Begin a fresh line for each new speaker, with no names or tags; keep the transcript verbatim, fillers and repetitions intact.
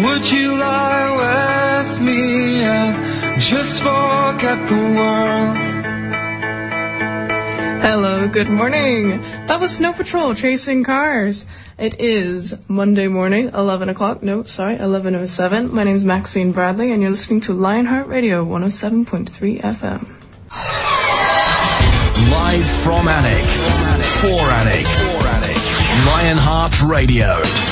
Would you lie with me and just forget the world?
Hello, good morning. That was Snow Patrol, Chasing Cars. It is Monday morning, eleven o'clock. No, sorry, eleven oh seven. My name's Maxine Bradley, and you're listening to Lionheart Radio, one oh seven point three F M.
Live from Alnwick, for Alnwick, Lionheart Radio.